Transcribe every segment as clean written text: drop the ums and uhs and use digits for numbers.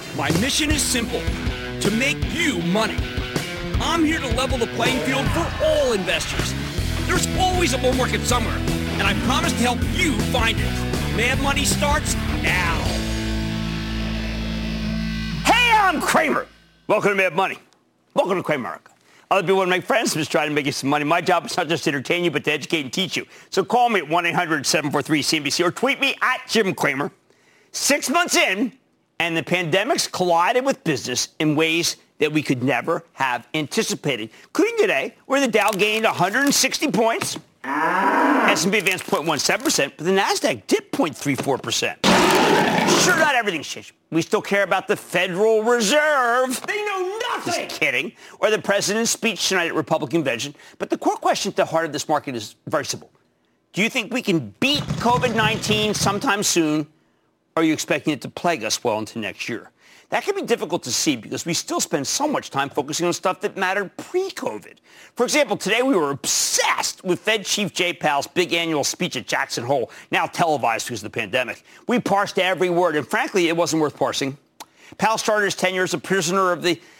My mission is simple, to make you money. I'm here to level the playing field for all investors. There's always a bull market somewhere, and I promise to help you find it. Mad Money starts now. Hey, I'm Cramer. Welcome to Mad Money. Welcome to Cramerica. Other people want to make friends. I'm just trying to make you some money. My job is not just to entertain you, but to educate and teach you. So call me at 1-800-743-CNBC or tweet me at Jim Cramer. 6 months in, and the pandemic's collided with business in ways that we could never have anticipated, including today, where the Dow gained 160 points, S&P advanced 0.17%, but the Nasdaq dipped 0.34%. Sure, not everything's changed. We still care about the Federal Reserve. They know nothing. Just kidding. Or the president's speech tonight at Republican convention. But the core question at the heart of this market is very simple. Do you think we can beat COVID-19 sometime soon? Or are you expecting it to plague us well into next year? That can be difficult to see because we still spend so much time focusing on stuff that mattered pre-COVID. For example, today we were obsessed with Fed Chief Jay Powell's big annual speech at Jackson Hole, now televised because of the pandemic. We parsed every word, and frankly, it wasn't worth parsing. Powell started his tenure as a prisoner of the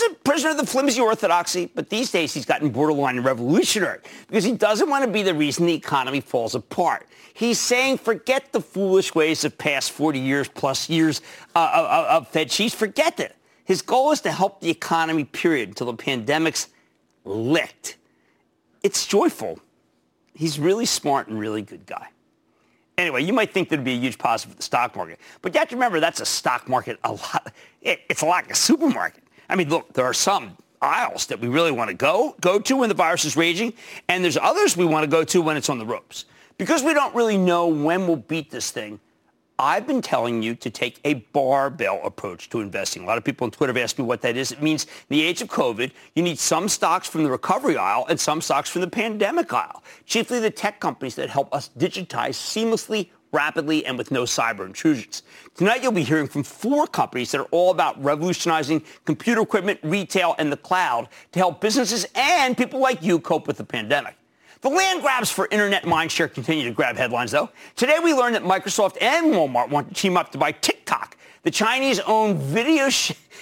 flimsy orthodoxy, but these days he's gotten borderline revolutionary because he doesn't want to be the reason the economy falls apart. He's saying forget the foolish ways of past 40 years plus years of Fed chiefs. Forget it. His goal is to help the economy, period, until the pandemic's licked. It's joyful. He's really smart and really good guy. Anyway, you might think that would be a huge positive for the stock market, but you have to remember that's a stock market a lot. It's a lot like a supermarket. I mean, look, there are some aisles that we really want to go to when the virus is raging, and there's others we want to go to when it's on the ropes. Because we don't really know when we'll beat this thing, I've been telling you to take a barbell approach to investing. A lot of people on Twitter have asked me what that is. It means in the age of COVID, you need some stocks from the recovery aisle and some stocks from the pandemic aisle, chiefly the tech companies that help us digitize seamlessly, rapidly, and with no cyber intrusions. Tonight, you'll be hearing from 4 companies that are all about revolutionizing computer equipment, retail, and the cloud to help businesses and people like you cope with the pandemic. The land grabs for internet mindshare continue to grab headlines, though. Today, we learned that Microsoft and Walmart want to team up to buy TikTok, the Chinese-owned video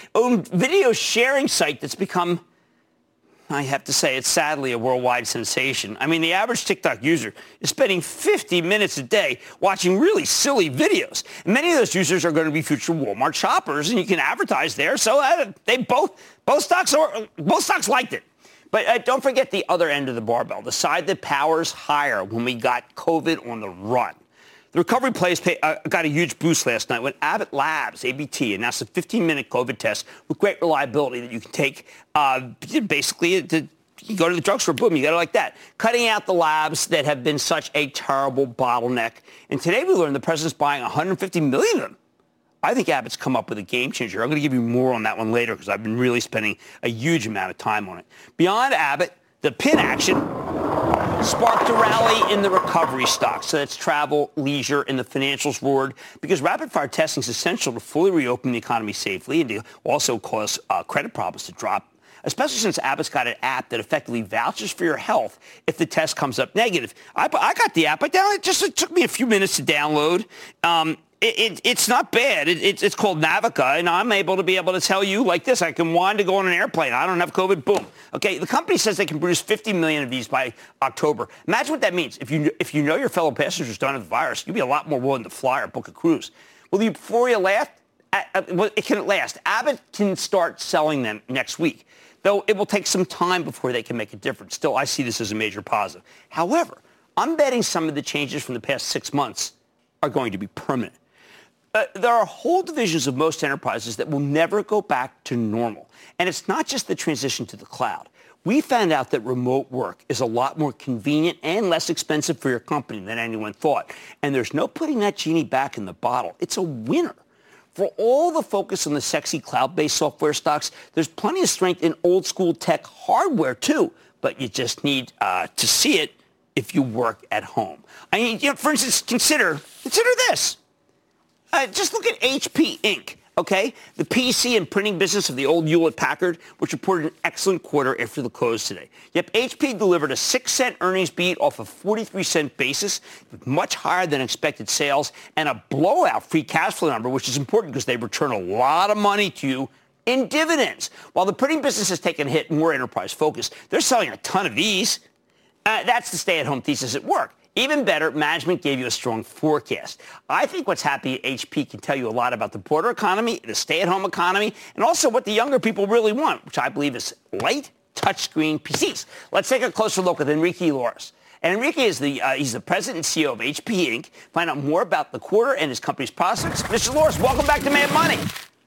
sharing site that's become, I have to say, it's sadly a worldwide sensation. I mean, the average TikTok user is spending 50 minutes a day watching really silly videos. And many of those users are going to be future Walmart shoppers, and you can advertise there. So they both stocks liked it. But don't forget the other end of the barbell, the side that powers higher when we got COVID on the run. The recovery plays got a huge boost last night when Abbott Labs, ABT, announced a 15-minute COVID test with great reliability that you can take basically you go to the drugstore, boom, you got it like that. Cutting out the labs that have been such a terrible bottleneck. And today we learned the president's buying 150 million of them. I think Abbott's come up with a game changer. I'm going to give you more on that one later because I've been really spending a huge amount of time on it. Beyond Abbott, the pin action sparked a rally in the recovery stocks. So that's travel, leisure, and the financials roared because rapid-fire testing is essential to fully reopen the economy safely and to also cause credit problems to drop, especially since Abbott's got an app that effectively vouches for your health if the test comes up negative. I got the app. It took me a few minutes to download. It's not bad. It's called Navica, and I'm able to tell you like this. I can want to go on an airplane. I don't have COVID. Boom. Okay, the company says they can produce 50 million of these by October. Imagine what that means. If you know your fellow passengers don't have the virus, you'll be a lot more willing to fly or book a cruise. Will the euphoria last? It can last. Abbott can start selling them next week, though it will take some time before they can make a difference. Still, I see this as a major positive. However, I'm betting some of the changes from the past 6 months are going to be permanent. There are whole divisions of most enterprises that will never go back to normal. And it's not just the transition to the cloud. We found out that remote work is a lot more convenient and less expensive for your company than anyone thought. And there's no putting that genie back in the bottle. It's a winner. For all the focus on the sexy cloud-based software stocks, there's plenty of strength in old-school tech hardware, too. But you just need to see it if you work at home. I mean, for instance, consider this. Just look at HP Inc., okay? The PC and printing business of the old Hewlett-Packard, which reported an excellent quarter after the close today. Yep, HP delivered a 6-cent earnings beat off a 43-cent basis, much higher than expected sales, and a blowout free cash flow number, which is important because they return a lot of money to you in dividends. While the printing business has taken a hit, more enterprise focus, they're selling a ton of these. That's the stay-at-home thesis at work. Even better, management gave you a strong forecast. I think what's happening at HP can tell you a lot about the broader economy, the stay-at-home economy, and also what the younger people really want, which I believe is light touchscreen PCs. Let's take a closer look with Enrique Lores. And Enrique is he's the president and CEO of HP Inc. Find out more about the quarter and his company's prospects. Mr. Lores, welcome back to Mad Money.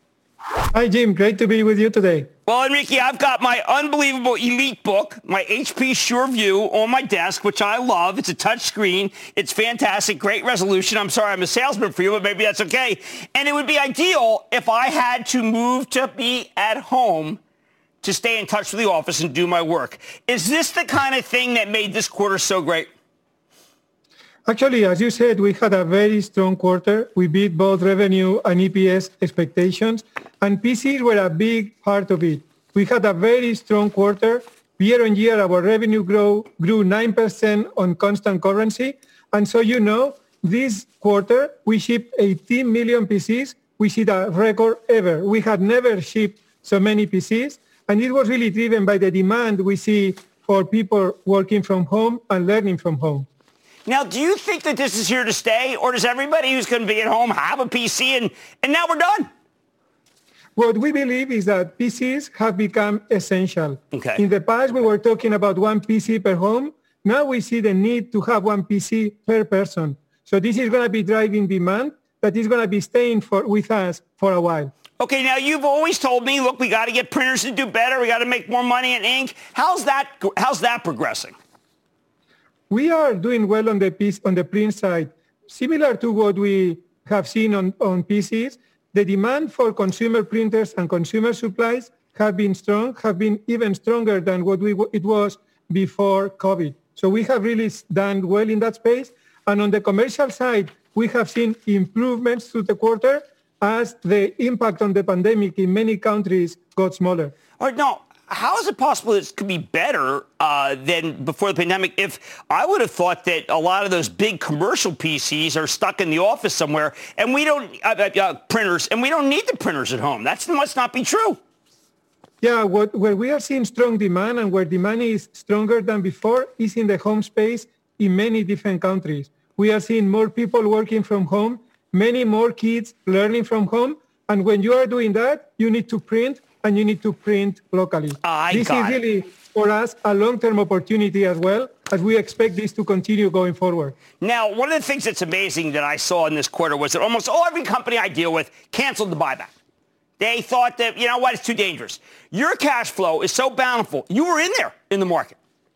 Hi, Jim. Great to be with you today. Well, Enrique, I've got my unbelievable elite book, my HP SureView, on my desk, which I love. It's a touch screen. It's fantastic. Great resolution. I'm sorry I'm a salesman for you, but maybe that's okay. And it would be ideal if I had to move to be at home to stay in touch with the office and do my work. Is this the kind of thing that made this quarter so great? Actually, as you said, we had a very strong quarter. We beat both revenue and EPS expectations, and PCs were a big part of it. We had a very strong quarter. Year on year, our revenue grew 9% on constant currency. And so, this quarter, we shipped 18 million PCs, which is a record ever. We had never shipped so many PCs, and it was really driven by the demand we see for people working from home and learning from home. Now, do you think that this is here to stay, or does everybody who's going to be at home have a PC and now we're done? What we believe is that PCs have become essential. Okay. In the past, we were talking about one PC per home. Now we see the need to have one PC per person. So this is going to be driving demand that is going to be staying with us for a while. Okay, now you've always told me, look, we got to get printers to do better. We got to make more money in ink. How's that progressing? We are doing well on the print side. Similar to what we have seen on PCs, the demand for consumer printers and consumer supplies have been strong, have been even stronger than what it was before COVID. So we have really done well in that space. And on the commercial side, we have seen improvements through the quarter as the impact on the pandemic in many countries got smaller. All right, now, how is it possible this could be better than before the pandemic? If I would have thought that a lot of those big commercial PCs are stuck in the office somewhere, and we don't printers, and we don't need the printers at home. That must not be true. Yeah, where we are seeing strong demand and where demand is stronger than before is in the home space in many different countries. We are seeing more people working from home, many more kids learning from home, and when you are doing that, you need to print. And you need to print locally. This is really, for us, a long-term opportunity as well, as we expect this to continue going forward. Now, one of the things that's amazing that I saw in this quarter was that almost every company I deal with canceled the buyback. They thought that, you know what, it's too dangerous. Your cash flow is so bountiful. You were in there in the market.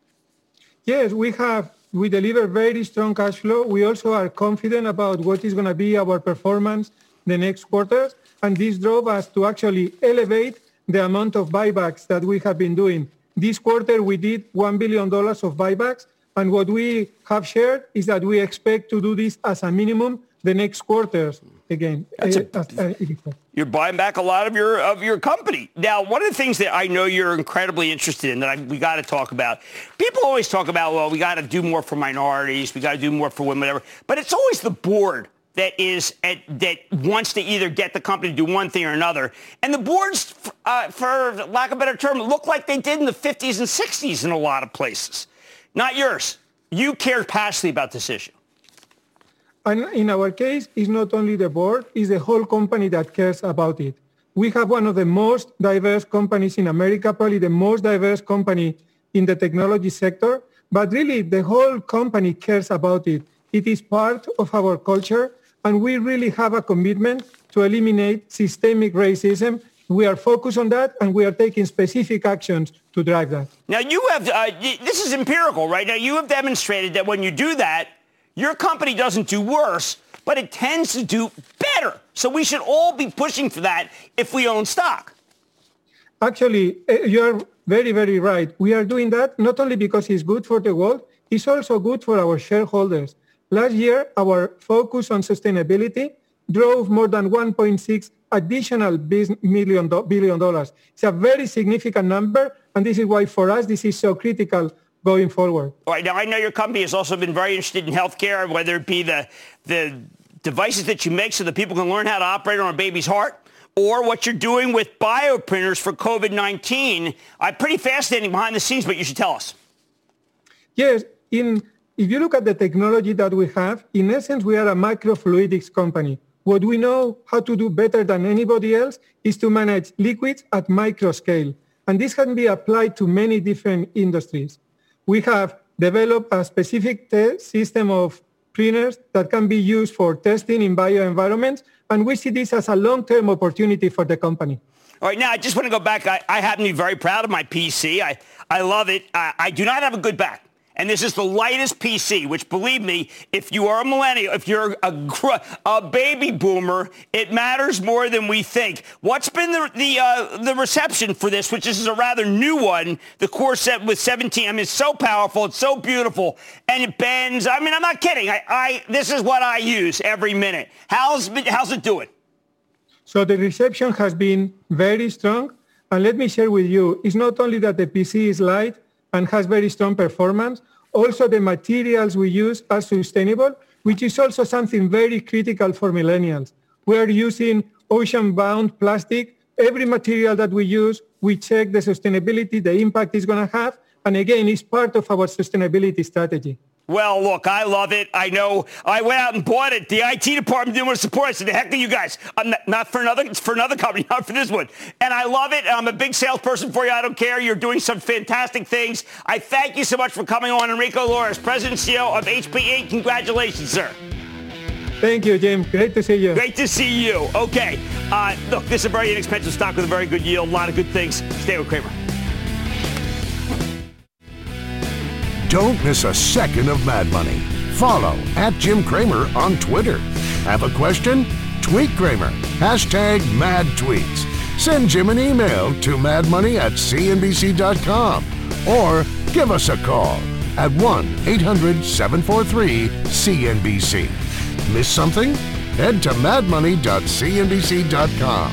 Yes, we deliver very strong cash flow. We also are confident about what is going to be our performance the next quarters. And this drove us to actually elevate the amount of buybacks that we have been doing. This quarter, we did $1 billion of buybacks. And what we have shared is that we expect to do this as a minimum the next quarters again. You're buying back a lot of your company. Now, one of the things that I know you're incredibly interested in that we got to talk about, people always talk about, well, we got to do more for minorities. We got to do more for women, whatever. But it's always the board that wants to either get the company to do one thing or another. And the boards, for lack of a better term, look like they did in the 50s and 60s in a lot of places. Not yours. You care passionately about this issue. And in our case, it's not only the board, it's the whole company that cares about it. We have one of the most diverse companies in America, probably the most diverse company in the technology sector. But really, the whole company cares about it. It is part of our culture. And we really have a commitment to eliminate systemic racism. We are focused on that, and we are taking specific actions to drive that. Now, you have, this is empirical, right? Now, you have demonstrated that when you do that, your company doesn't do worse, but it tends to do better. So we should all be pushing for that if we own stock. Actually, you're very, very right. We are doing that not only because it's good for the world, it's also good for our shareholders. Last year, our focus on sustainability drove more than 1.6 additional billion dollars. It's a very significant number, and this is why for us this is so critical going forward. All right, now I know your company has also been very interested in healthcare, whether it be the devices that you make so that people can learn how to operate on a baby's heart, or what you're doing with bioprinters for COVID-19. Pretty fascinating behind the scenes, but you should tell us. Yes, if you look at the technology that we have, in essence, we are a microfluidics company. What we know how to do better than anybody else is to manage liquids at micro scale. And this can be applied to many different industries. We have developed a specific system of printers that can be used for testing in bioenvironments, and we see this as a long-term opportunity for the company. All right, now I just want to go back. I happen to be very proud of my PC. I love it. I do not have a good back. And this is the lightest PC, which, believe me, if you are a millennial, if you're a baby boomer, it matters more than we think. What's been the reception for this, which is a rather new one, the Core set with 17? I mean, it's so powerful. It's so beautiful. And it bends. I mean, I'm not kidding. This is what I use every minute. How's it doing? So the reception has been very strong. And let me share with you, it's not only that the PC is light and has very strong performance, also the materials we use are sustainable, which is also something very critical for millennials. We are using ocean-bound plastic. Every material that we use, we check the sustainability, the impact it's going to have, and again, it's part of our sustainability strategy. Well, look, I love it. I know I went out and bought it. The IT department didn't want to support it. I said, the heck are you guys? I'm not for another. It's for another company, not for this one. And I love it. I'm a big salesperson for you. I don't care. You're doing some fantastic things. I thank you so much for coming on. Enrico Lores, President and CEO of HP Inc. Congratulations, sir. Thank you, Jim. Great to see you. Great to see you. Okay. Look, this is a very inexpensive stock with a very good yield. A lot of good things. Stay with Cramer. Don't miss a second of Mad Money. Follow @Jim Cramer on Twitter. Have a question? Tweet Cramer. #MadTweets. Send Jim an email to madmoney@cnbc.com or give us a call at 1-800-743-CNBC. Miss something? Head to madmoney.cnbc.com.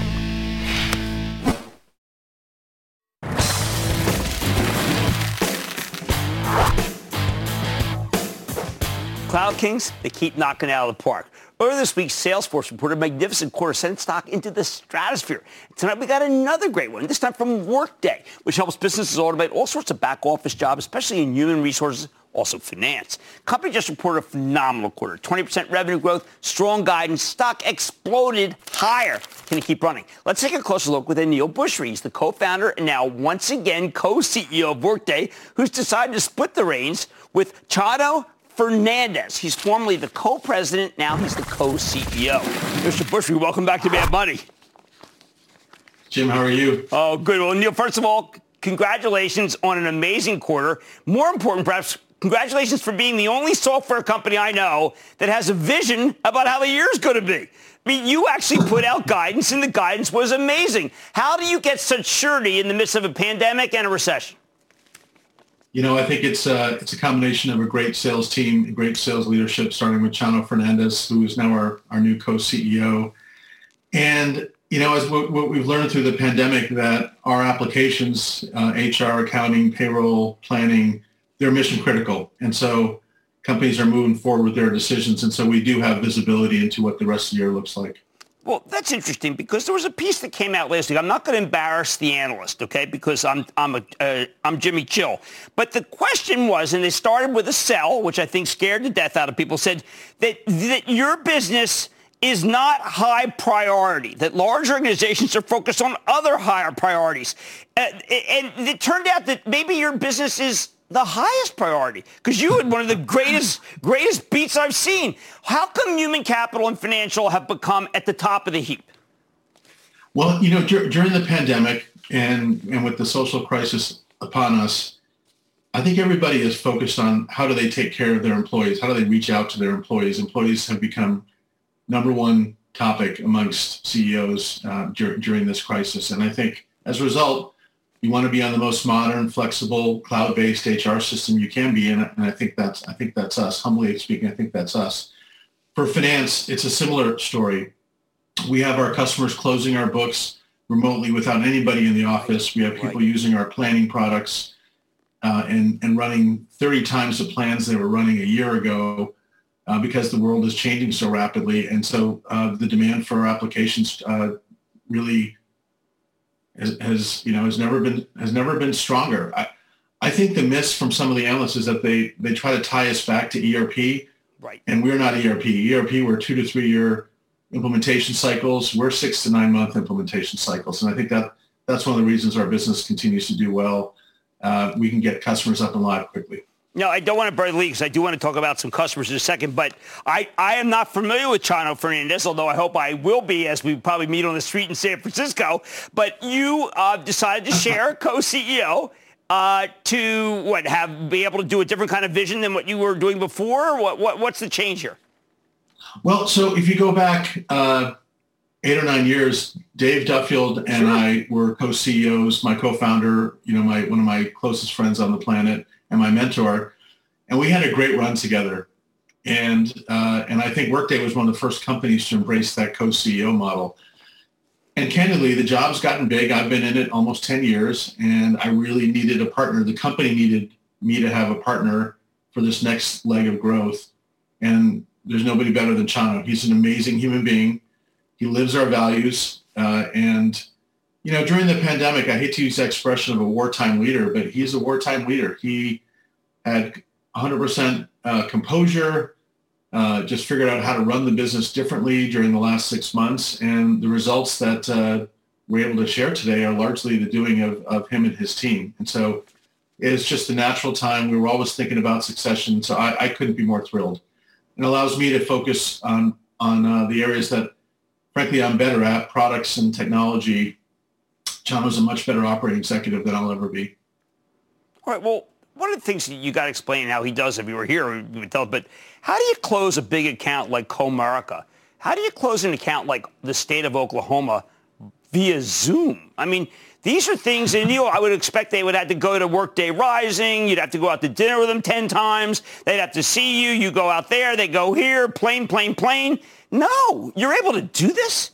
Cloud Kings, they keep knocking it out of the park. Earlier this week, Salesforce reported a magnificent quarter, sent stock into the stratosphere. Tonight, we got another great one, this time from Workday, which helps businesses automate all sorts of back-office jobs, especially in human resources, also finance. Company just reported a phenomenal quarter, 20% revenue growth, strong guidance, stock exploded higher. Can it keep running? Let's take a closer look with Aneel Bhusri. He's the co-founder and now once again co-CEO of Workday, who's decided to split the reins with Chano Fernandez. He's formerly the co-president. Now he's the co-CEO. Mr. Bhusri, welcome back to Mad Money. Jim, how are you? Oh, good. Well, Neil, first of all, congratulations on an amazing quarter. More important, perhaps, congratulations for being the only software company I know that has a vision about how the year's going to be. I mean, you actually put out guidance, and the guidance was amazing. How do you get such surety in the midst of a pandemic and a recession? You know, I think it's a combination of a great sales team, great sales leadership, starting with Chano Fernandez, who is now our new co-CEO. And, you know, as what we've learned through the pandemic, that our applications, HR, accounting, payroll, planning, they're mission critical. And so companies are moving forward with their decisions. And so we do have visibility into what the rest of the year looks like. Well, that's interesting because there was a piece that came out last week. I'm not going to embarrass the analyst, okay, because I'm Jimmy Chill. But the question was, and they started with a sell, which I think scared the death out of people, said that your business is not high priority, that large organizations are focused on other higher priorities. And it turned out that maybe your business is the highest priority, because you had one of the greatest beats I've seen. How come human capital and financial have become at the top of the heap? Well, you know, during the pandemic and with the social crisis upon us, I think everybody is focused on how do they take care of their employees? How do they reach out to their employees? Employees have become number one topic amongst CEOs during this crisis. And I think as a result, you want to be on the most modern, flexible, cloud-based HR system you can be, and I think that's us. Humbly speaking, I think that's us. For finance, it's a similar story. We have our customers closing our books remotely without anybody in the office. We have people using our planning products and running 30 times the plans they were running a year ago because the world is changing so rapidly. And so the demand for our applications really has never been stronger. I think the miss from some of the analysts is that they try to tie us back to ERP, right? And we're not ERP. ERP, we're 2 to 3 year implementation cycles. We're 6 to 9 month implementation cycles, and I think that's one of the reasons our business continues to do well. We can get customers up and live quickly. No, I don't want to burn the lead because I do want to talk about some customers in a second, but I am not familiar with Chano Fernandez, although I hope I will be as we probably meet on the street in San Francisco. But you decided to share co-CEO to be able to do a different kind of vision than what you were doing before? What's the change here? Well, so if you go back 8 or 9 years, Dave Duffield and I were co-CEOs, my co-founder, one of my closest friends on the planet, and my mentor, and we had a great run together. And I think Workday was one of the first companies to embrace that co-CEO model. And candidly, the job's gotten big. I've been in it almost 10 years, and I really needed a partner. The company needed me to have a partner for this next leg of growth. And there's nobody better than Chano. He's an amazing human being. He lives our values. And during the pandemic, I hate to use the expression of a wartime leader, but he's a wartime leader. He had 100% composure, just figured out how to run the business differently during the last 6 months. And the results that we're able to share today are largely the doing of him and his team. And so it's just a natural time. We were always thinking about succession. So I couldn't be more thrilled. It allows me to focus on the areas that, frankly, I'm better at, products and technology. Chano's a much better operating executive than I'll ever be. All right. Well, one of the things you got to explain how he does, if you were here, we would tell, but how do you close a big account like Comerica? How do you close an account like the state of Oklahoma via Zoom? I mean, these are things, and I would expect they would have to go to Workday Rising. You'd have to go out to dinner with them 10 times. They'd have to see you. You go out there. They go here. Plane. No, you're able to do this?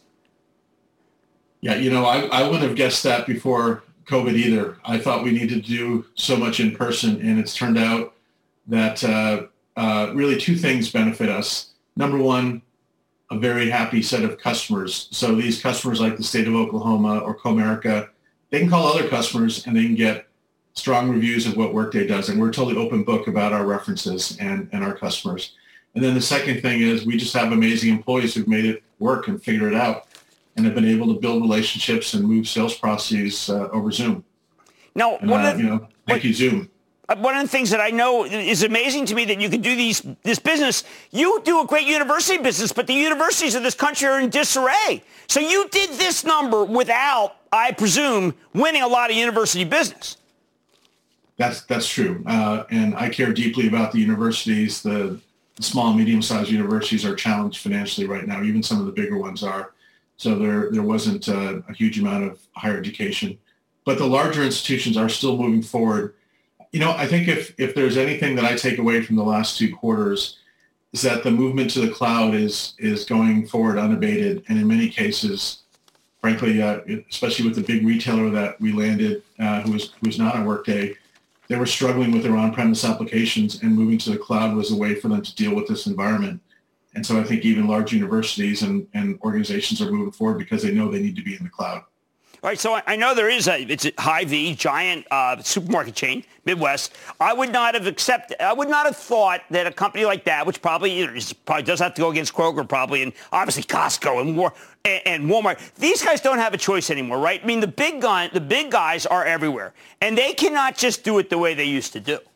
Yeah, I wouldn't have guessed that before COVID either. I thought we needed to do so much in person, and it's turned out that really two things benefit us. Number one, a very happy set of customers. So these customers like the state of Oklahoma or Comerica, they can call other customers and they can get strong reviews of what Workday does. And we're totally open book about our references and our customers. And then the second thing is we just have amazing employees who've made it work and figured it out and have been able to build relationships and move sales processes over Zoom. Now, thank you, Zoom. One of the things that I know is amazing to me that you can do this business. You do a great university business, but the universities of this country are in disarray. So you did this number without, I presume, winning a lot of university business. That's true. And I care deeply about the universities. The small and medium-sized universities are challenged financially right now. Even some of the bigger ones are. So there wasn't a huge amount of higher education. But the larger institutions are still moving forward. I think if there's anything that I take away from the last 2 quarters is that the movement to the cloud is going forward unabated. And in many cases, frankly, especially with the big retailer that we landed, who was not on Workday, they were struggling with their on-premise applications, and moving to the cloud was a way for them to deal with this environment. And so I think even large universities and organizations are moving forward because they know they need to be in the cloud. All right, so I know it's a Hy-Vee, giant supermarket chain, Midwest. I would not have thought that a company like that, which probably does have to go against Kroger, probably, and obviously Costco and Walmart. These guys don't have a choice anymore, right? I mean, the big guys are everywhere, and they cannot just do it the way they used to do.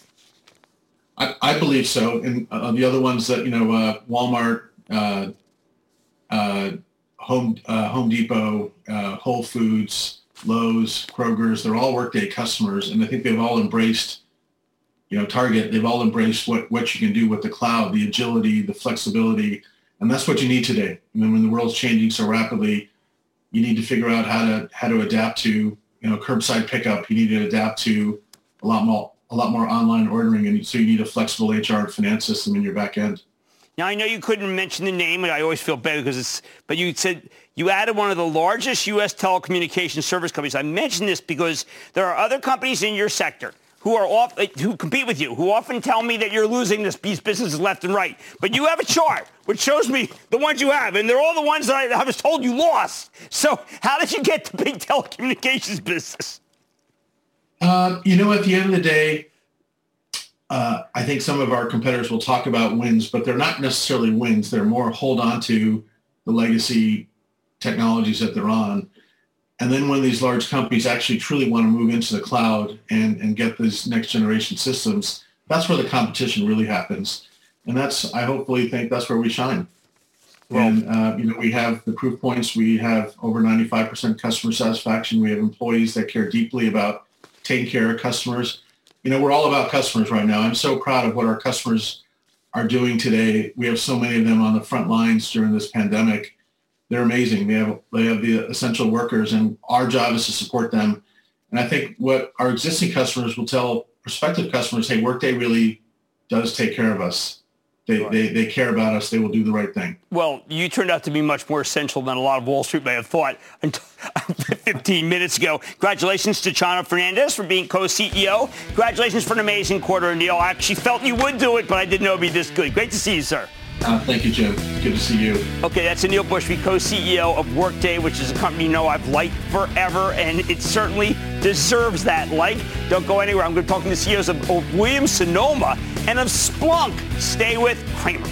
I believe so, and the other ones that Walmart. Home Depot, Whole Foods, Lowe's, Kroger's, they're all Workday customers. And I think they've all embraced, Target, they've all embraced what you can do with the cloud, the agility, the flexibility. And that's what you need today. I mean, when the world's changing so rapidly, you need to figure out how to adapt to, curbside pickup. You need to adapt to a lot more online ordering. And so you need a flexible HR and finance system in your back end. Now, I know you couldn't mention the name, and I always feel bad but you said you added one of the largest U.S. telecommunications service companies. I mention this because there are other companies in your sector who compete with you, who often tell me that you're losing these businesses left and right. But you have a chart which shows me the ones you have, and they're all the ones that I was told you lost. So how did you get the big telecommunications business? At the end of the day, I think some of our competitors will talk about wins, but they're not necessarily wins. They're more hold on to the legacy technologies that they're on. And then when these large companies actually truly want to move into the cloud and get these next generation systems, that's where the competition really happens. And I hopefully think that's where we shine. Well, and, we have the proof points. We have over 95% customer satisfaction. We have employees that care deeply about taking care of customers. We're all about customers right now. I'm so proud of what our customers are doing today. We have so many of them on the front lines during this pandemic. They're amazing. They have the essential workers, and our job is to support them. And I think what our existing customers will tell prospective customers, hey, Workday really does take care of us. They care about us. They will do the right thing. Well, you turned out to be much more essential than a lot of Wall Street may have thought until 15 minutes ago. Congratulations to Chano Fernandez for being co-CEO. Congratulations for an amazing quarter, Aneel. I actually felt you would do it, but I didn't know it'd be this good. Great to see you, sir. Thank you, Jim. Good to see you. Okay, that's Aneel Bhusri, co-CEO of Workday, which is a company I've liked forever, and it certainly deserves that like. Don't go anywhere. I'm going to talk to the CEOs of Williams-Sonoma and of Splunk. Stay with Cramer.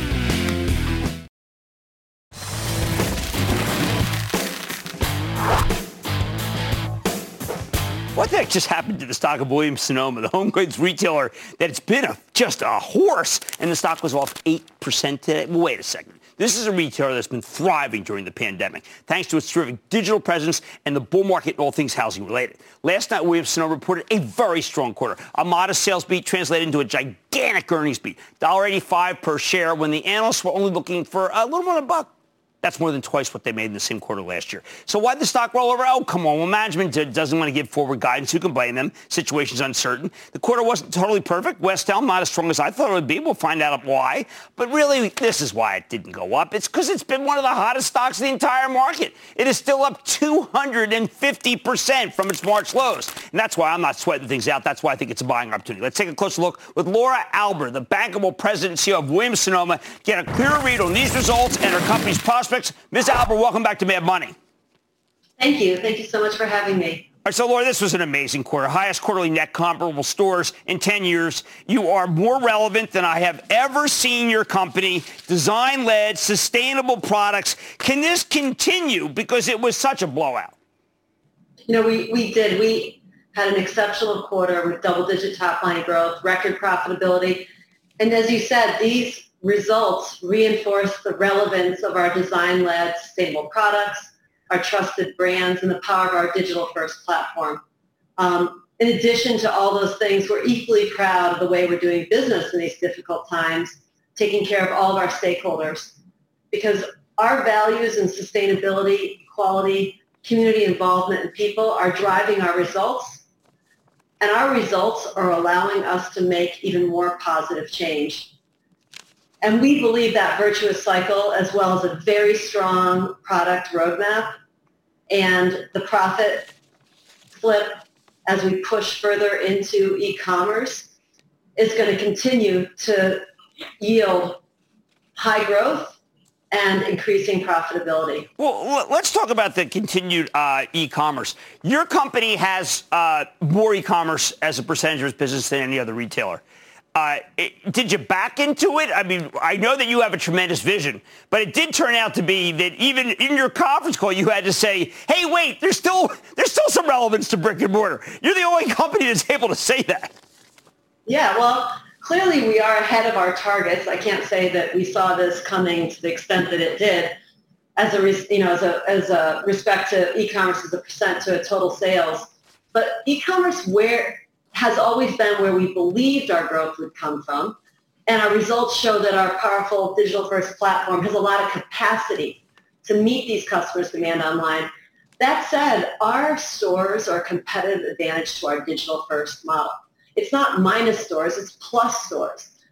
What the heck just happened to the stock of Williams-Sonoma, the home goods retailer that it's been just a horse, and the stock was off 8% today? Well, wait a second. This is a retailer that's been thriving during the pandemic, thanks to its terrific digital presence and the bull market in all things housing related. Last night, Williams-Sonoma reported a very strong quarter. A modest sales beat translated into a gigantic earnings beat, $1.85 per share, when the analysts were only looking for a little more than $1. That's more than twice what they made in the same quarter last year. So why did the stock roll over? Oh, come on. Well, management doesn't want to give forward guidance. Who can blame them? Situation's uncertain. The quarter wasn't totally perfect. West Elm, not as strong as I thought it would be. We'll find out why. But really, this is why it didn't go up. It's because it's been one of the hottest stocks in the entire market. It is still up 250% from its March lows. And that's why I'm not sweating things out. That's why I think it's a buying opportunity. Let's take a closer look with Laura Alber, the bankable president and CEO of Williams-Sonoma, get a clearer read on these results and her company's prospects. Ms. Alber, welcome back to Mad Money. Thank you. Thank you so much for having me. All right, so Laura, this was an amazing quarter. Highest quarterly net comparable stores in 10 years. You are more relevant than I have ever seen your company. Design-led, sustainable products. Can this continue? Because it was such a blowout. We did. We had an exceptional quarter with double-digit top-line growth, record profitability. And as you said, these results reinforce the relevance of our design-led sustainable products, our trusted brands, and the power of our digital-first platform. In addition to all those things, we're equally proud of the way we're doing business in these difficult times, taking care of all of our stakeholders, because our values in sustainability, equality, community involvement, and people are driving our results, and our results are allowing us to make even more positive change. And we believe that virtuous cycle, as well as a very strong product roadmap and the profit flip as we push further into e-commerce, is going to continue to yield high growth and increasing profitability. Well, let's talk about the continued e-commerce. Your company has more e-commerce as a percentage of its business than any other retailer. Did you back into it? I mean, I know that you have a tremendous vision, but it did turn out to be that even in your conference call, you had to say, hey, wait, there's still some relevance to brick and mortar. You're the only company that's able to say that. Yeah, well, clearly we are ahead of our targets. I can't say that we saw this coming to the extent that it did as a respect to e-commerce as a percent to a total sales. But e-commerce has always been where we believed our growth would come from. And our results show that our powerful digital-first platform has a lot of capacity to meet these customers' demand online. That said, our stores are a competitive advantage to our digital-first model. It's not minus stores, it's plus stores.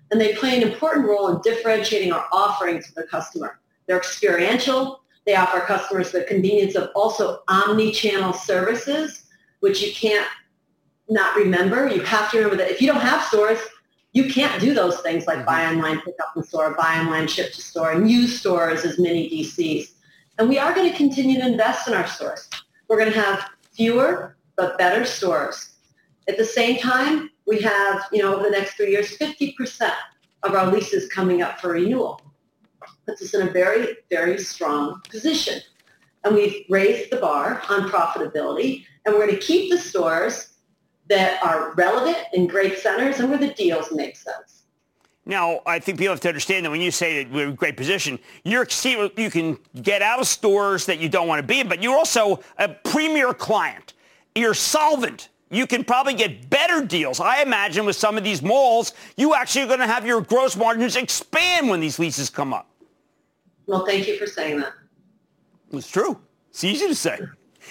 and they play an important role in differentiating our offerings to the customer. They're experiential. They offer customers the convenience of also omni-channel services, which you can't not remember. You have to remember that if you don't have stores, you can't do those things like buy online, pick up in store, buy online, ship to store, and use stores as mini DCs. And we are going to continue to invest in our stores. We're going to have fewer but better stores. At the same time, we have, over the next 3 years, 50% of our leases coming up for renewal. Puts us in a very, very strong position. And we've raised the bar on profitability, and we're going to keep the stores that are relevant in great centers and where the deals make sense. Now, I think people have to understand that when you say that we're in a great position, you can get out of stores that you don't want to be in, but you're also a premier client. You're solvent. You can probably get better deals. I imagine with some of these malls, you actually are going to have your gross margins expand when these leases come up. Well, thank you for saying that. It's true. It's easy to say.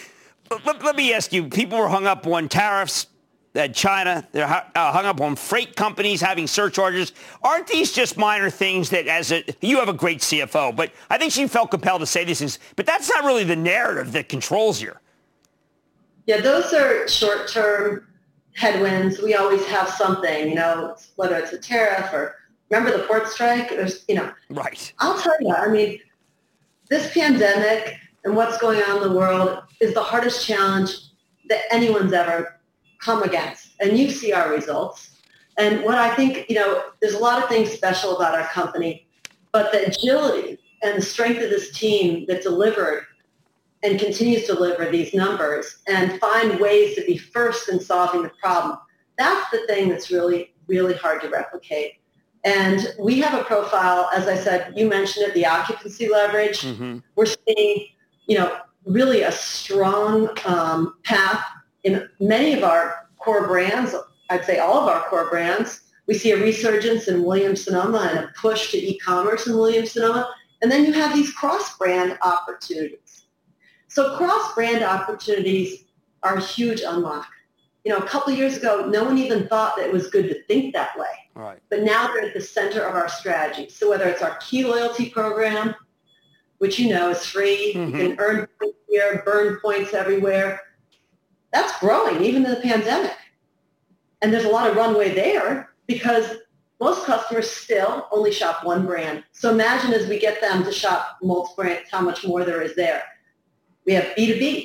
But let me ask you, people were hung up on tariffs. China, they're hung up on freight companies having surcharges. Aren't these just minor things that you have a great CFO, but I think she felt compelled to say these things, but that's not really the narrative that controls here. Yeah, those are short-term headwinds. We always have something, whether it's a tariff or remember the port strike, Right. I'll tell you, this pandemic and what's going on in the world is the hardest challenge that anyone's ever come against, and you see our results. And what I think, there's a lot of things special about our company, but the agility and the strength of this team that delivered and continues to deliver these numbers and find ways to be first in solving the problem, that's the thing that's really, really hard to replicate. And we have a profile, as I said, you mentioned it, the occupancy leverage. Mm-hmm. We're seeing, really a strong path in many of our core brands. I'd say all of our core brands. We see a resurgence in Williams-Sonoma and a push to e-commerce in Williams-Sonoma. And then you have these cross-brand opportunities. So cross-brand opportunities are a huge unlock. A couple of years ago, no one even thought that it was good to think that way. Right. But now they're at the center of our strategy. So whether it's our key loyalty program, which is free, mm-hmm. You can earn points here, burn points everywhere. That's growing even in the pandemic. And there's a lot of runway there because most customers still only shop one brand. So imagine as we get them to shop multiple brands, how much more there is there. We have B2B.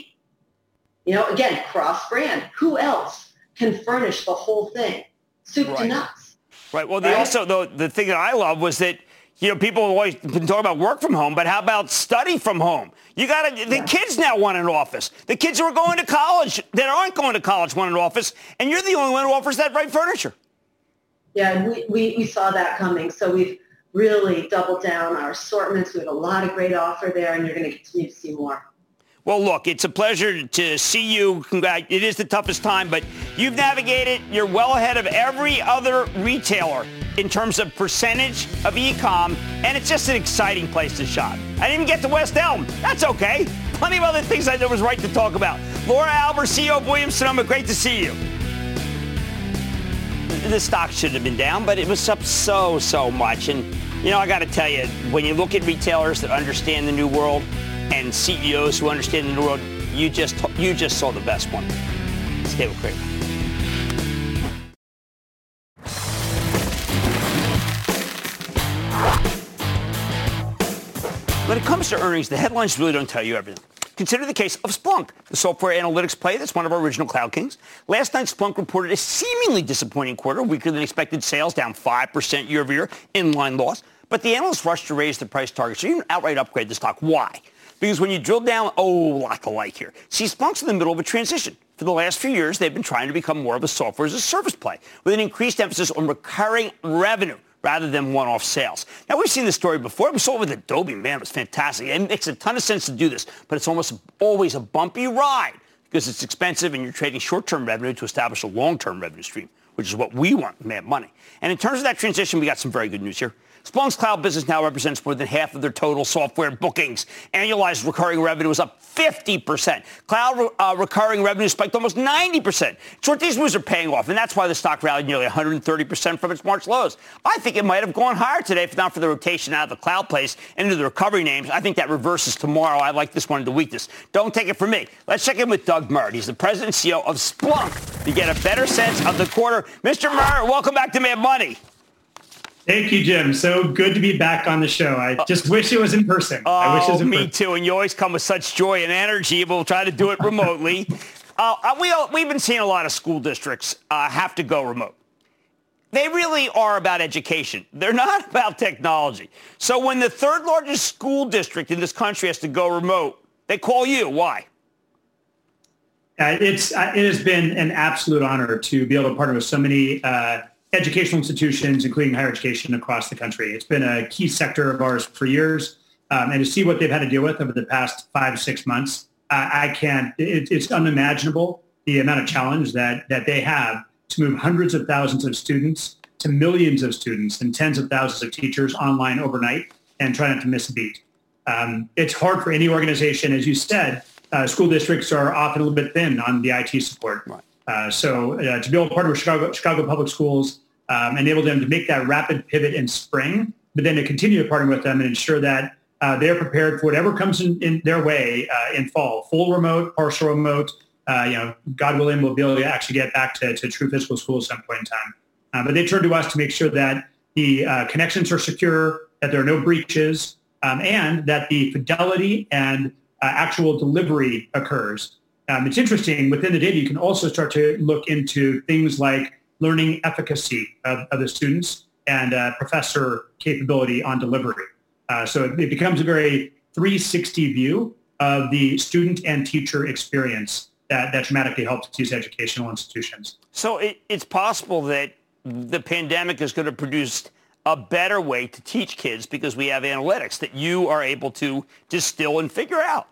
Again, cross-brand. Who else can furnish the whole thing? Soup to nuts. Right. Well, also, though, the thing that I love was that, people have always been talking about work from home, but how about study from home? The kids now want an office. The kids who are going to college that aren't going to college want an office, and you're the only one who offers that right furniture. Yeah, and we saw that coming. So we've really doubled down our assortments. We have a lot of great offer there, and you're going to continue to see more. Well, look, it's a pleasure to see you. It is the toughest time, but you've navigated. You're well ahead of every other retailer in terms of percentage of e-com, and it's just an exciting place to shop. I didn't even get to West Elm. That's okay. Plenty of other things I know was right to talk about. Laura Alber, CEO of Williams-Sonoma, great to see you. The stock should have been down, but it was up so much. And, I got to tell you, when you look at retailers that understand the new world, and CEOs who understand the new world, you just saw the best one. Stay with Cramer. When it comes to earnings, the headlines really don't tell you everything. Consider the case of Splunk, the software analytics play that's one of our original cloud kings. Last night, Splunk reported a seemingly disappointing quarter, weaker than expected sales, down 5% year over year, inline loss. But the analysts rushed to raise the price target, so you didn't outright upgrade the stock. Why? Because when you drill down, lot to like here. See, Splunk's in the middle of a transition. For the last few years, they've been trying to become more of a software as a service play with an increased emphasis on recurring revenue rather than one-off sales. Now, we've seen this story before. We saw it with Adobe. Man, it was fantastic. It makes a ton of sense to do this, but it's almost always a bumpy ride because it's expensive and you're trading short-term revenue to establish a long-term revenue stream, which is what we want in Mad Money. And in terms of that transition, we got some very good news here. Splunk's cloud business now represents more than half of their total software bookings. Annualized recurring revenue was up 50%. Cloud recurring revenue spiked almost 90%. Short, these moves are paying off, and that's why the stock rallied nearly 130% from its March lows. I think it might have gone higher today if not for the rotation out of the cloud place into the recovery names. I think that reverses tomorrow. I like this one to weakness. Don't take it from me. Let's check in with Doug Merritt. He's the president and CEO of Splunk to get a better sense of the quarter. Mr. Merritt, welcome back to Mad Money. Thank you, Jim. So good to be back on the show. I just wish it was in person. I wish it was in person. Me too. And you always come with such joy and energy. We'll try to do it remotely. We've been seeing a lot of school districts have to go remote. They really are about education. They're not about technology. So when the third largest school district in this country has to go remote, they call you. Why? It has been an absolute honor to be able to partner with so many educational institutions, including higher education across the country. It's been a key sector of ours for years. And to see what they've had to deal with over the past 5 to 6 months, it's unimaginable the amount of challenge that they have to move hundreds of thousands of students to millions of students and tens of thousands of teachers online overnight and try not to miss a beat. It's hard for any organization. As you said, school districts are often a little bit thin on the IT support. Right. So to be able to partner with Chicago Public Schools, enable them to make that rapid pivot in spring, but then to continue to partner with them and ensure that they're prepared for whatever comes in their way in fall, full remote, partial remote. God willing, we'll be able to actually get back to true physical school at some point in time. But they turn to us to make sure that the connections are secure, that there are no breaches, and that the fidelity and actual delivery occurs. It's interesting, within the data, you can also start to look into things like learning efficacy of the students and professor capability on delivery. So it becomes a very 360 view of the student and teacher experience that dramatically helps these educational institutions. So it's possible that the pandemic is going to produce a better way to teach kids because we have analytics that you are able to distill and figure out.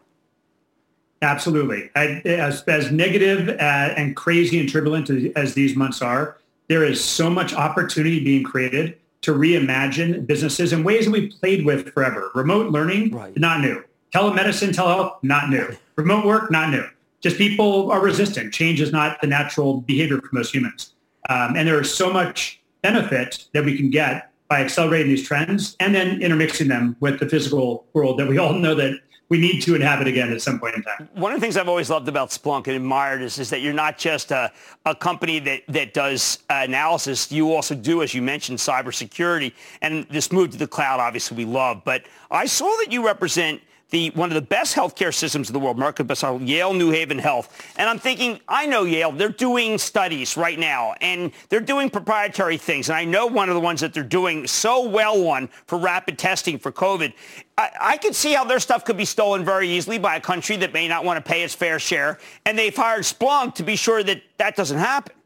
Absolutely. As negative and crazy and turbulent as these months are, there is so much opportunity being created to reimagine businesses in ways that we've played with forever. Remote learning, right. Not new. Telemedicine, telehealth, not new. Remote work, not new. Just people are resistant. Change is not the natural behavior for most humans. And there is so much benefit that we can get by accelerating these trends and then intermixing them with the physical world that we all know that we need to inhabit again at some point in time. One of the things I've always loved about Splunk and admired is that you're not just a company that does analysis. You also do, as you mentioned, cybersecurity. And this move to the cloud, obviously, we love. But I saw that you represent one of the best healthcare systems in the world, America's best, Yale New Haven Health. And I'm thinking, I know Yale, they're doing studies right now, and they're doing proprietary things. And I know one of the ones that they're doing so well on for rapid testing for COVID. I could see how their stuff could be stolen very easily by a country that may not want to pay its fair share. And they've hired Splunk to be sure that that doesn't happen.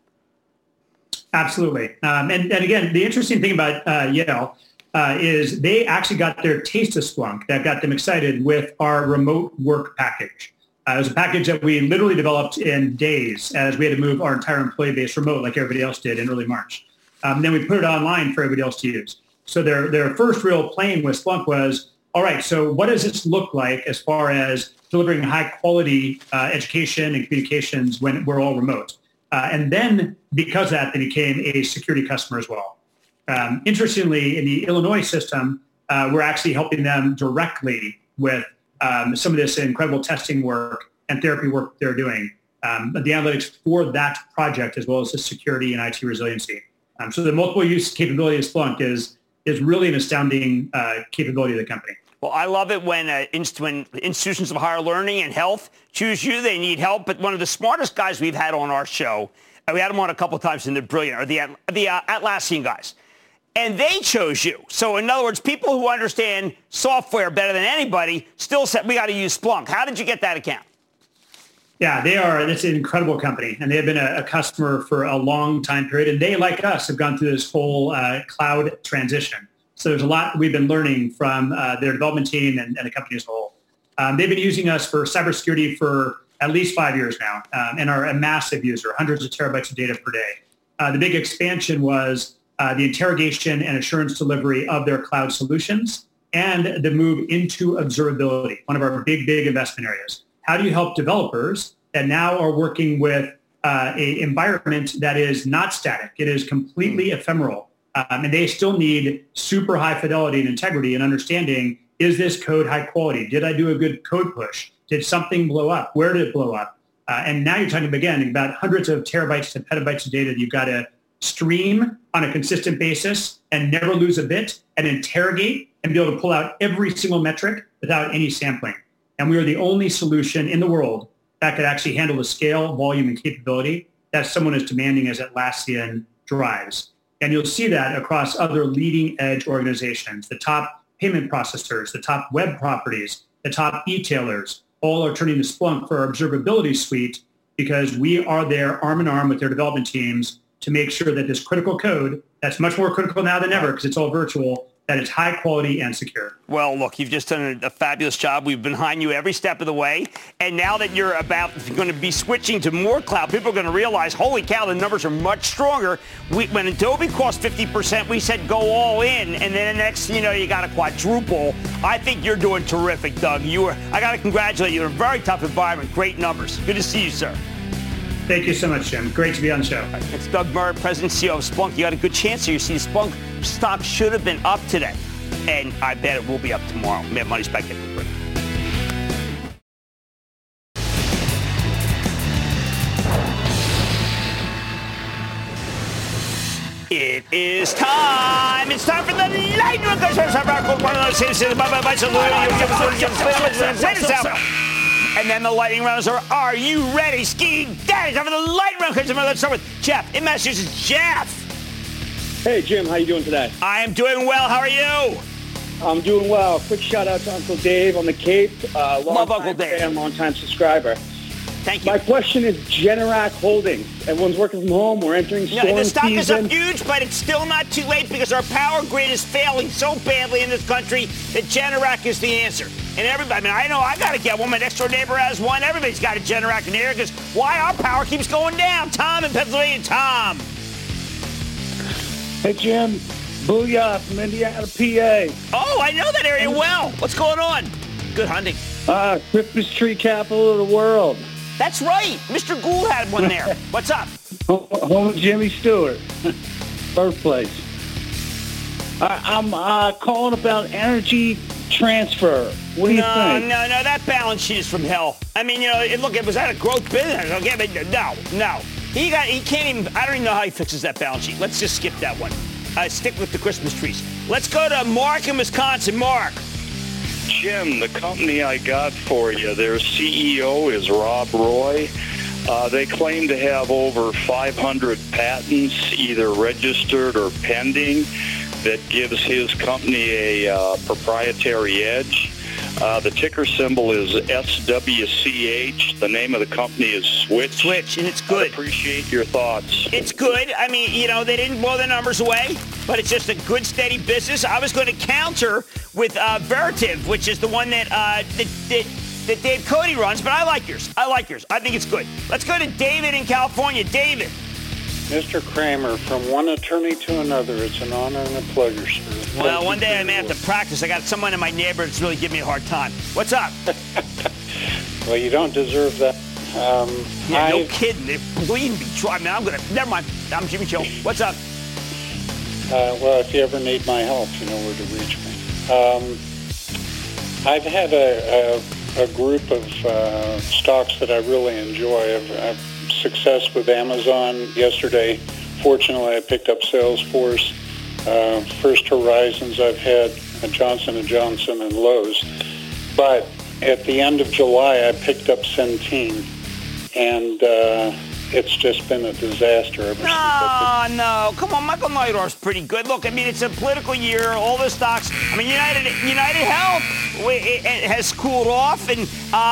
Absolutely. And again, the interesting thing about Yale is they actually got their taste of Splunk that got them excited with our remote work package. It was a package that we literally developed in days as we had to move our entire employee base remote like everybody else did in early March. Then we put it online for everybody else to use. So their first real playing with Splunk was, all right, so what does this look like as far as delivering high quality education and communications when we're all remote? And then because of that, they became a security customer as well. Interestingly, in the Illinois system, we're actually helping them directly with some of this incredible testing work and therapy work they're doing, the analytics for that project, as well as the security and IT resiliency. So the multiple use capability of Splunk is really an astounding capability of the company. Well, I love it when institutions of higher learning and health choose you. They need help. But one of the smartest guys we've had on our show, and we had them on a couple of times and they're brilliant, are the Atlassian guys. And they chose you. So in other words, people who understand software better than anybody still said, we got to use Splunk. How did you get that account? Yeah, they are. It's an incredible company, and they've been a customer for a long time period. And they, like us, have gone through this whole cloud transition. So there's a lot we've been learning from their development team and the company as a whole. They've been using us for cybersecurity for at least 5 years now and are a massive user, hundreds of terabytes of data per day. The big expansion was the interrogation and assurance delivery of their cloud solutions, and the move into observability, one of our big investment areas. How do you help developers that now are working with an environment that is not static? It is completely ephemeral. And they still need super high fidelity and integrity and understanding, is this code high quality? Did I do a good code push? Did something blow up? Where did it blow up? And now you're talking, again, about hundreds of terabytes to petabytes of data that you've got to stream on a consistent basis and never lose a bit and interrogate and be able to pull out every single metric without any sampling. And we are the only solution in the world that could actually handle the scale, volume, and capability that someone as demanding as Atlassian drives. And you'll see that across other leading edge organizations. The top payment processors, the top web properties, the top e-tailers, all are turning to Splunk for our observability suite because we are there arm in arm with their development teams to make sure that this critical code, that's much more critical now than ever because it's all virtual, that it's high quality and secure. Well, look, you've just done a fabulous job. We've been behind you every step of the way. And now that you're going to be switching to more cloud, people are going to realize, holy cow, the numbers are much stronger. When Adobe cost 50%, we said go all in. And then the next, you got a quadruple. I think you're doing terrific, Doug. I got to congratulate you in a very tough environment. Great numbers. Good to see you, sir. Thank you so much, Jim. Great to be on the show. It's Doug Merritt, President and CEO of Splunk. You got a good chance here. You see, the Splunk stock should have been up today, and I bet it will be up tomorrow. Mad Money's back in the break. It is time. It's time for the Lightning Round. And then the lightning rounds are you ready? Ski Daddy, time for the lightning round. Let's start with Jeff in Massachusetts. Jeff. Hey, Jim. How you doing today? I am doing well. How are you? I'm doing well. Quick shout out to Uncle Dave on the Cape. Love Uncle Dave. Fan, long-time subscriber. Thank you. My question is Generac Holdings. Everyone's working from home. We're entering storm season. The stock is up huge, but it's still not too late because our power grid is failing so badly in this country that Generac is the answer. And everybody, I know I got to get one. My next door neighbor has one. Everybody's got a Generac in here because why our power keeps going down. Tom in Pennsylvania. Tom. Hey, Jim. Booyah from Indiana, PA. Oh, I know that area well. What's going on? Good hunting. Christmas tree capital of the world. That's right. Mr. Gould had one there. What's up? Home of Jimmy Stewart. Birthplace. I'm calling about Energy Transfer. What do you think? No. That balance sheet is from hell. I mean, look, it was at a growth business. Okay, but no. He can't even, I don't even know how he fixes that balance sheet. Let's just skip that one. Stick with the Christmas trees. Let's go to Mark in Wisconsin. Mark. Jim, the company I got for you, their CEO is Rob Roy. They claim to have over 500 patents, either registered or pending, that gives his company a proprietary edge. The ticker symbol is SWCH. The name of the company is Switch. Switch, and it's good. I appreciate your thoughts. It's good. I mean, they didn't blow the numbers away, but it's just a good, steady business. I was going to counter with Veritiv, which is the one that Dave Cody runs, but I like yours. I think it's good. Let's go to David in California. David. Mr. Kramer, from one attorney to another, it's an honor and a pleasure, sir. Well, one day I may have to practice. I got someone in my neighborhood that's really giving me a hard time. What's up? Well, you don't deserve that. No kidding. They're bleeding me dry. Never mind. I'm Jimmy Chill. What's up? Well, if you ever need my help, you know where to reach me. I've had a group of stocks that I really enjoy. I've success with Amazon yesterday. Fortunately, I picked up Salesforce. First Horizons, I've had Johnson & Johnson and Lowe's. But at the end of July, I picked up Centene. And it's just been a disaster ever since. No. Come on, Michael Neidorf's pretty good. Look, I mean, it's a political year. All the stocks. I mean, United Health it has cooled off, and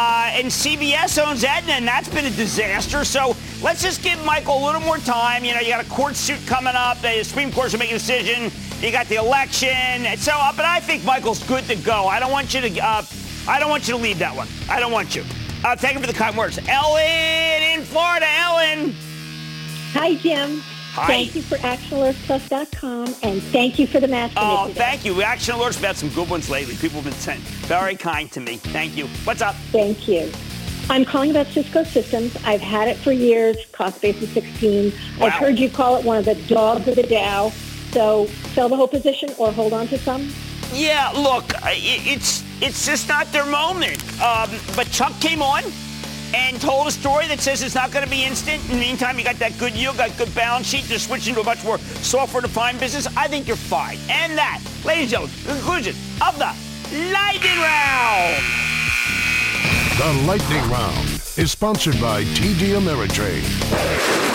CVS owns Aetna, and that's been a disaster. So let's just give Michael a little more time. You got a court suit coming up. The Supreme Court's going to make a decision. You got the election. And so, but I think Michael's good to go. I don't want you to leave that one. I don't want you. Thank you for the kind words. Ellen in Florida. Ellen. Hi, Jim. Thank you for ActionAlertsPlus.com, and thank you for the mask. Oh, thank you. Action Alerts have had some good ones lately. People have been very kind to me. Thank you. What's up? Thank you. I'm calling about Cisco Systems. I've had it for years. Cost base is 16. Wow. I've heard you call it one of the dogs of the Dow. So sell the whole position or hold on to some? Yeah, look, it's just not their moment. But Chuck came on and told a story that says it's not going to be instant. In the meantime, you got that good yield, got good balance sheet. They're switching to a much more software-defined business. I think you're fine. And that, ladies and gentlemen, the conclusion of the Lightning Round. The Lightning Round is sponsored by TD Ameritrade.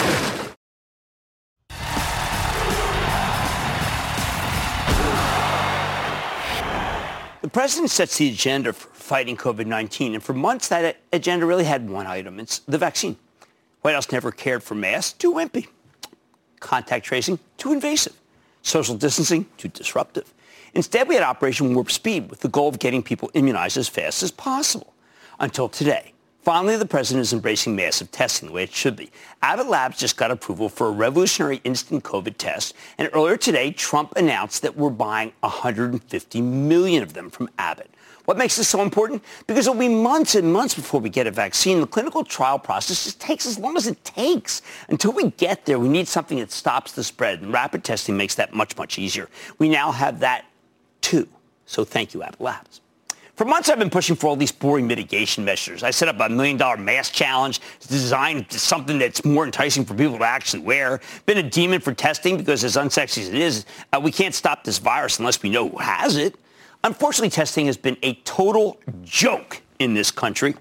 The president sets the agenda for fighting COVID-19, and for months that agenda really had one item. It's the vaccine. White House never cared for masks, too wimpy. Contact tracing, too invasive. Social distancing, too disruptive. Instead, we had Operation Warp Speed with the goal of getting people immunized as fast as possible. Until today. Finally, the president is embracing massive testing the way it should be. Abbott Labs just got approval for a revolutionary instant COVID test. And earlier today, Trump announced that we're buying 150 million of them from Abbott. What makes this so important? Because it'll be months and months before we get a vaccine. The clinical trial process just takes as long as it takes. Until we get there, we need something that stops the spread. And rapid testing makes that much, much easier. We now have that, too. So thank you, Abbott Labs. For months, I've been pushing for all these boring mitigation measures. I set up a $1 million mask challenge, designed something that's more enticing for people to actually wear. Been a demon for testing because as unsexy as it is, we can't stop this virus unless we know who has it. Unfortunately, testing has been a total joke in this country.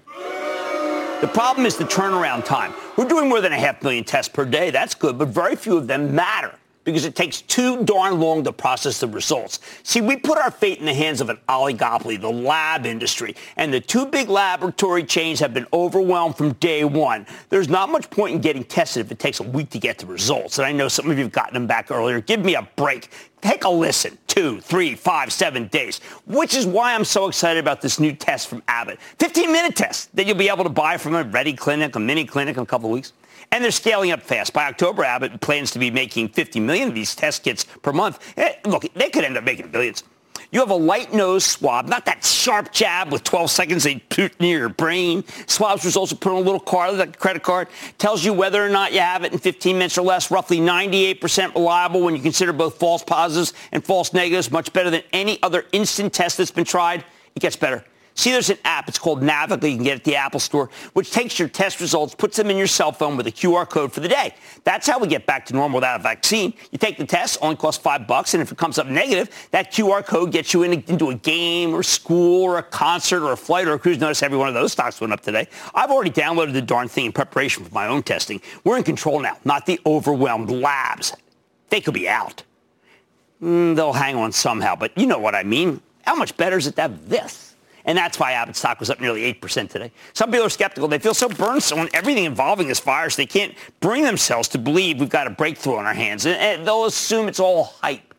The problem is the turnaround time. We're doing more than 500,000 tests per day. That's good, but very few of them matter, because it takes too darn long to process the results. See, we put our fate in the hands of an oligopoly, the lab industry, and the two big laboratory chains have been overwhelmed from day one. There's not much point in getting tested if it takes a week to get the results. And I know some of you have gotten them back earlier. Give me a break. Take a listen. 2, 3, 5, 7 days, which is why I'm so excited about this new test from Abbott. 15-minute test that you'll be able to buy from a Ready Clinic, a mini clinic in a couple of weeks. And they're scaling up fast. By October, Abbott plans to be making 50 million of these test kits per month. Look, they could end up making billions. You have a light nose swab, not that sharp jab with 12 seconds they put near your brain. Swab's results are put on a little card, like a credit card. Tells you whether or not you have it in 15 minutes or less. Roughly 98% reliable when you consider both false positives and false negatives. Much better than any other instant test that's been tried. It gets better. See, there's an app. It's called Navica. You can get it at the Apple Store, which takes your test results, puts them in your cell phone with a QR code for the day. That's how we get back to normal without a vaccine. You take the test, only costs $5, and if it comes up negative, that QR code gets you into a game or school or a concert or a flight or a cruise. Notice every one of those stocks went up today. I've already downloaded the darn thing in preparation for my own testing. We're in control now, not the overwhelmed labs. They could be out. They'll hang on somehow, but you know what I mean. How much better is it to have this? And that's why Abbott stock was up nearly 8% today. Some people are skeptical. They feel so burned on everything involving this virus, they can't bring themselves to believe we've got a breakthrough on our hands. And they'll assume it's all hype.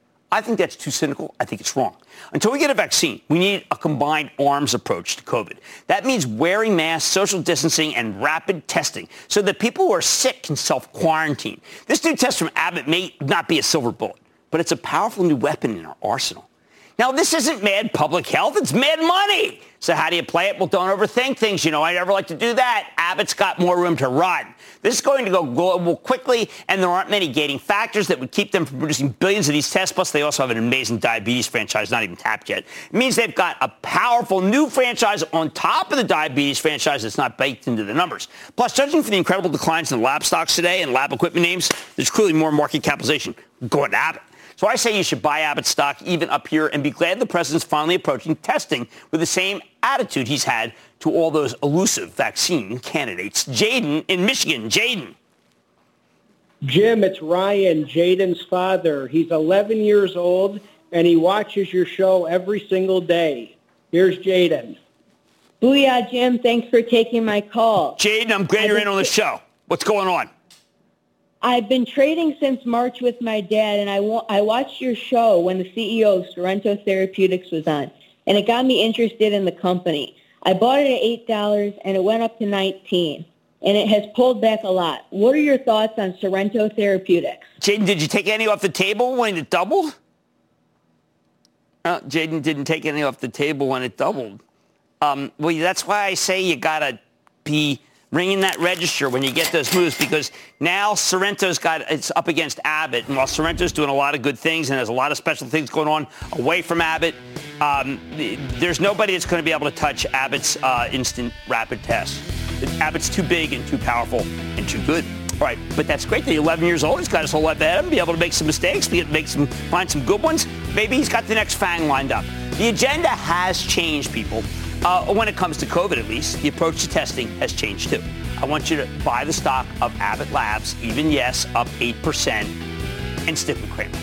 I think that's too cynical. I think it's wrong. Until we get a vaccine, we need a combined arms approach to COVID. That means wearing masks, social distancing, and rapid testing so that people who are sick can self-quarantine. This new test from Abbott may not be a silver bullet, but it's a powerful new weapon in our arsenal. Now, this isn't mad public health. It's mad money. So how do you play it? Well, don't overthink things. You know, I never like to do that. Abbott's got more room to run. This is going to go global quickly, and there aren't many gating factors that would keep them from producing billions of these tests. Plus, they also have an amazing diabetes franchise, not even tapped yet. It means they've got a powerful new franchise on top of the diabetes franchise that's not baked into the numbers. Plus, judging for the incredible declines in the lab stocks today and lab equipment names, there's clearly more market capitalization going to Abbott. So I say you should buy Abbott stock even up here and be glad the president's finally approaching testing with the same attitude he's had to all those elusive vaccine candidates. Jaden in Michigan. Jaden. Jim, it's Ryan, Jaden's father. He's 11 years old, and he watches your show every single day. Here's Jaden. Booyah, Jim. Thanks for taking my call. Jaden, I'm glad you're in on the show. What's going on? I've been trading since March with my dad, and I watched your show when the CEO of Sorrento Therapeutics was on, and it got me interested in the company. I bought it at $8, and it went up to $19. and it has pulled back a lot. What are your thoughts on Sorrento Therapeutics? Jaden, did you take any off the table when it doubled? Jaden didn't take any off the table when it doubled. Well, that's why I say you got to be ringing that register when you get those moves, because now it's up against Abbott. And while Sorrento's doing a lot of good things and has a lot of special things going on away from Abbott, there's nobody that's going to be able to touch Abbott's instant rapid test. Abbott's too big and too powerful and too good. All right, but that's great that he's 11 years old. He's got his whole life ahead of him, be able to make some mistakes, find some good ones. Maybe he's got the next FANG lined up. The agenda has changed, people. When it comes to COVID, at least, the approach to testing has changed too. I want you to buy the stock of Abbott Labs, even yes, up 8%, and stick with Cramer.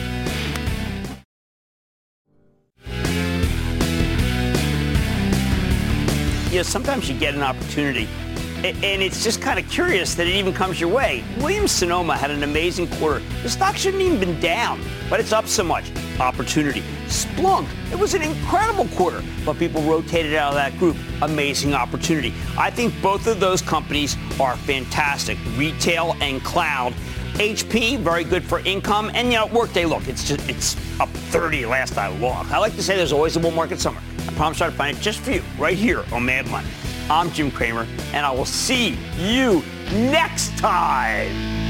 Sometimes you get an opportunity, and it's just kind of curious that it even comes your way. Williams-Sonoma had an amazing quarter. The stock shouldn't even been down, but it's up so much. Opportunity. Splunk, it was an incredible quarter, but people rotated out of that group. Amazing opportunity. I think both of those companies are fantastic. Retail and cloud. HP, very good for income. And, Workday, look, it's up 30 last I looked. I like to say there's always a bull market somewhere. I promise I'll find it just for you right here on Mad Money. I'm Jim Cramer, and I will see you next time.